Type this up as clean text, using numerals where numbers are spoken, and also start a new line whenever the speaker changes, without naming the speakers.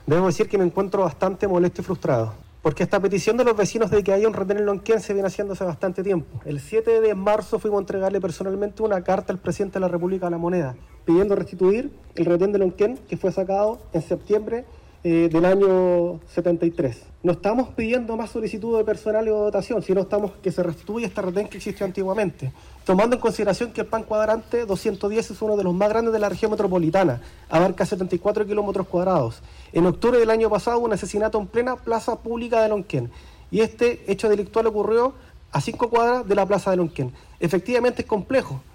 Debo decir que me encuentro bastante molesto y frustrado, porque esta petición de los vecinos de que haya un retén en Lonquén se viene haciendo hace bastante tiempo. El 7 de marzo fuimos a entregarle personalmente una carta al presidente de la República de la Moneda, pidiendo restituir el retén de Lonquén que fue sacado en septiembre del año 73. No estamos pidiendo más solicitud de personal o dotación, sino estamos que se restituya este retén que existió antiguamente, tomando en consideración que el pan cuadrante 210 es uno de los más grandes de la región metropolitana, abarca 74 kilómetros cuadrados. En octubre del año pasado hubo un asesinato en plena plaza pública de Lonquén, y este hecho delictual ocurrió a 5 cuadras de la plaza de Lonquén. Efectivamente es complejo,